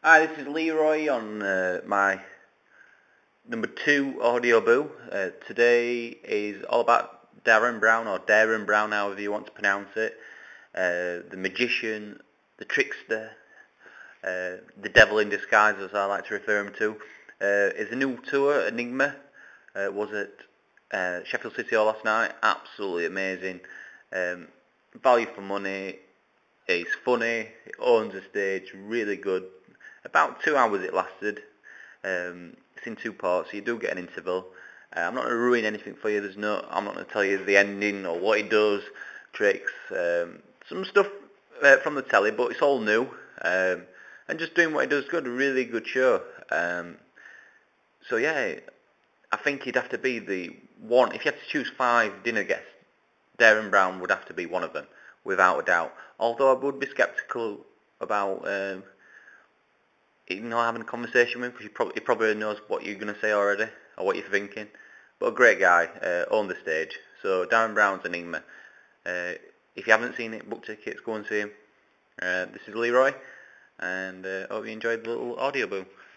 Hi, this is Leroy on my number 2 audio boo. Today is all about Darren Brown, or Darren Brown, however you want to pronounce it. The magician, the trickster, the devil in disguise, as I like to refer him to. Is a new tour, Enigma. Was at Sheffield City Hall last night. Absolutely amazing. Value for money. He's funny. He owns the stage. Really good. About 2 hours it lasted. It's in 2 parts, so you do get an interval. I'm not going to ruin anything for you. I'm not going to tell you the ending or what he does, tricks, some stuff from the telly, but it's all new. And just doing what he does good. A really good show. So yeah, I think he'd have to be the one. If you had to choose 5 dinner guests, Darren Brown would have to be one of them, without a doubt. Although I would be sceptical about having a conversation with him, because he probably knows what you're going to say already, or what you're thinking. But a great guy, on the stage. So Darren Brown's Enigma. If you haven't seen it, book tickets, go and see him. This is Leroy, and hope you enjoyed the little audio boom.